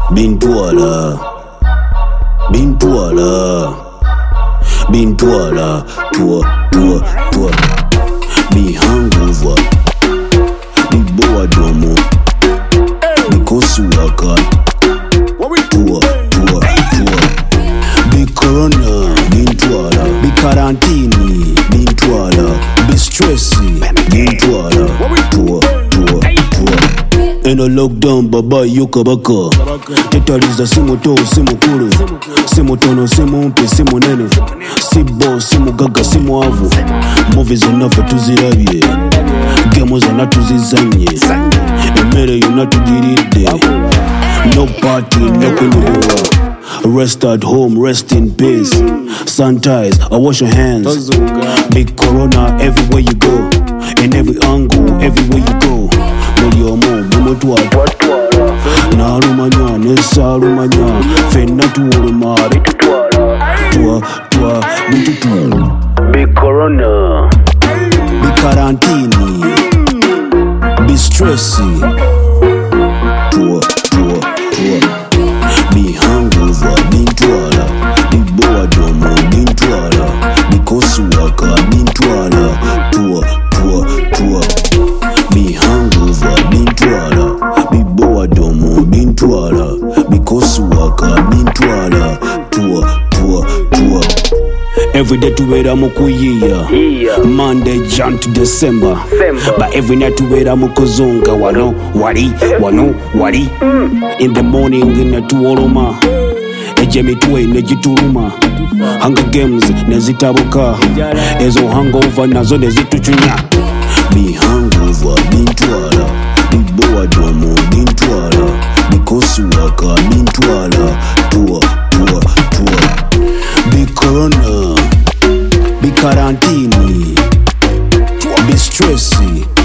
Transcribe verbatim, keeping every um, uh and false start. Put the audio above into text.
Bintwala, Bintwala, Bintwala, tua, tua, tua. Be hangover, be boadomo, be kosuaka, tua, tua, tua. Be corona, Bintwala, be quarantine, Bintwala, be stressy, Bintwala, tua, tua, tua. In a lockdown, baba yuka baka. Tetaliza simu to, simu kuru. Simu tono, simu mpe, simu nene. Sibo, simu gaga, simu avu. Movies enough tuzirabye. Games zona tuzizanye. Emere yona tugiride. No party, no kunywa. Rest at home, rest in peace. Sanitize, I wash your hands. Big corona everywhere you go. In every angle, everywhere you go. Muliomo, bumutwala Narumanya, nesarumanya Fena tuuruma, bitutwala Tua, tua, bitutwala Be corona Be quarantine Be stressy Tua, tua, tua Be hangover, bintwala Be boadomo, bintwala Be kosuaka, bintwala Tua, tua, tua Be hangover, bintwala Be boadomo, bintwala Be kosuaka, bintwala Tua, tua, tua Every day tuwera mukuyiya Monday, Jan to December But every night tuwera mukuzunga Wano, wari, wano, wari In the morning ina tuoloma Ejemi tuwe nejituluma Hunger Games nezitabuka Ezo hangover nazo nezituchunya Be hangover, bintwala Be boadomo, bintwala Be kosuaka, bintwala Tua, tua, tua Be corona Be quarantine Be stressy